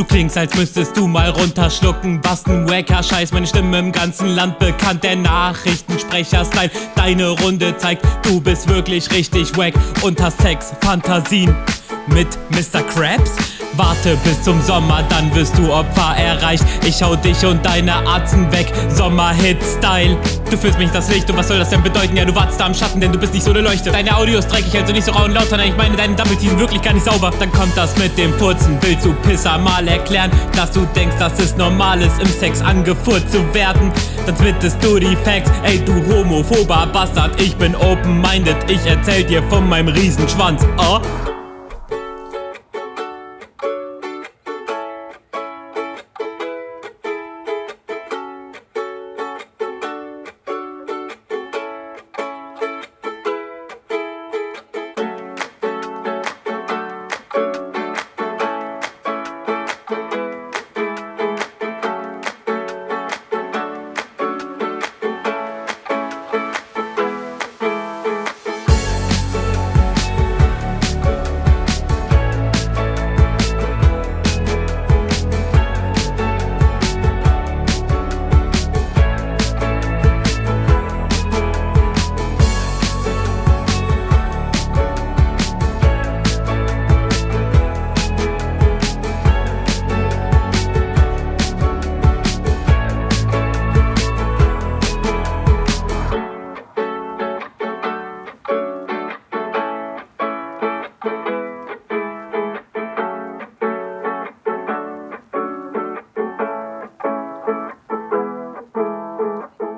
klingst, als müsstest du mal runterschlucken. Was ein wacker Scheiß, meine Stimme im ganzen Land bekannt. Der Nachrichtensprecher-Style, deine Runde zeigt, du bist wirklich richtig wack und hast Sex-Fantasien mit Mr. Krabs. Warte bis zum Sommer, dann wirst du Opfer erreicht. Ich hau dich und deine Arzen weg, Sommerhit-Style. Du fühlst mich das Licht und was soll das denn bedeuten? Ja, du wartest da am Schatten, denn du bist nicht so eine Leuchte. Deine Audio ist dreckig, also nicht so rau und laut, sondern ich meine, deine Double-T sind wirklich gar nicht sauber. Dann kommt das mit dem Furzen, willst du Pisser mal erklären, dass du denkst, dass es normal ist, im Sex angefurzt zu werden? Dann splittest du die Facts, ey du homophober Bastard. Ich bin open-minded, ich erzähl dir von meinem Riesenschwanz, oh.